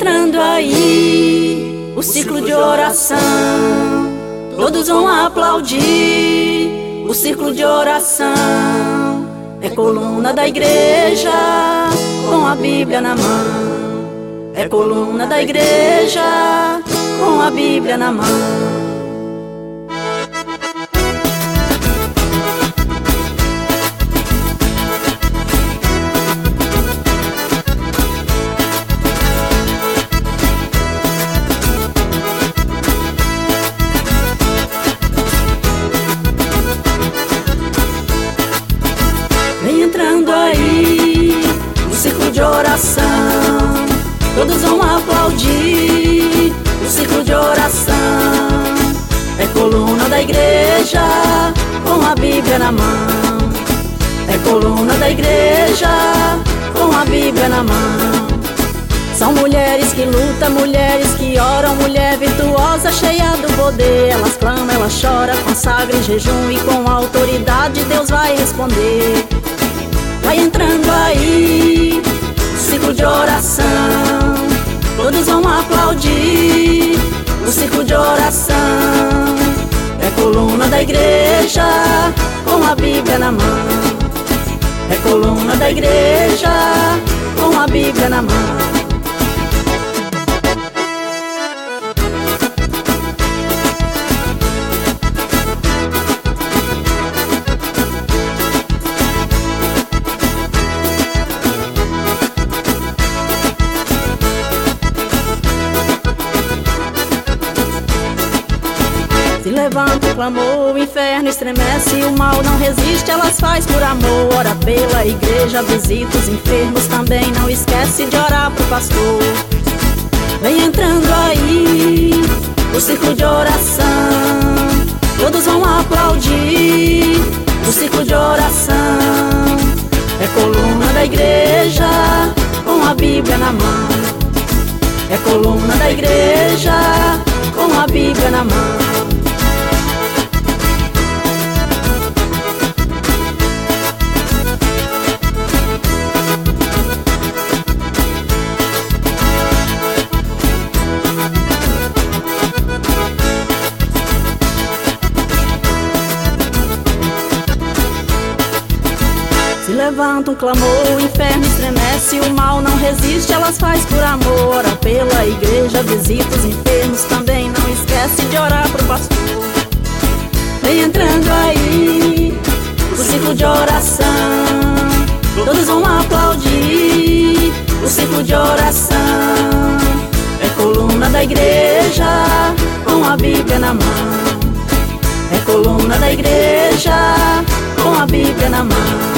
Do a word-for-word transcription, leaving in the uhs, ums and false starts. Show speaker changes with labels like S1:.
S1: entrando aí o ciclo de oração, todos vão aplaudir. O ciclo de oração é coluna da igreja com a Bíblia na mão. É coluna da igreja com a Bíblia na mão. Vem entrando aí o ciclo de oração, todos vão aplaudir. O ciclo de oração é coluna da igreja com a Bíblia na mão. É coluna da igreja com a Bíblia na mão. São mulheres que lutam, mulheres que oram, mulher virtuosa, cheia do poder. Elas clamam, elas choram, consagram em jejum e com autoridade Deus vai responder. Vai entrando aí o ciclo de oração, todos vão aplaudir. O ciclo de oração é coluna da igreja com a Bíblia na mão. É coluna da igreja com a Bíblia na mão. Se levanta o clamor, o inferno estremece, o mal não resiste, elas faz por amor. Ora pela igreja, visita os enfermos, também não esquece de orar pro pastor. Vem entrando aí o ciclo de oração, todos vão aplaudir. O ciclo de oração é coluna da igreja com a Bíblia na mão. É coluna da igreja com a Bíblia na mão. Se levanta um clamor, o inferno estremece, o mal não resiste, elas faz por amor. Ora pela igreja, visita os enfermos, também não esquece de orar pro pastor. Vem entrando aí o ciclo de oração, todos vão aplaudir. O ciclo de oração é coluna da igreja com a Bíblia na mão. É coluna da igreja com a Bíblia na mão.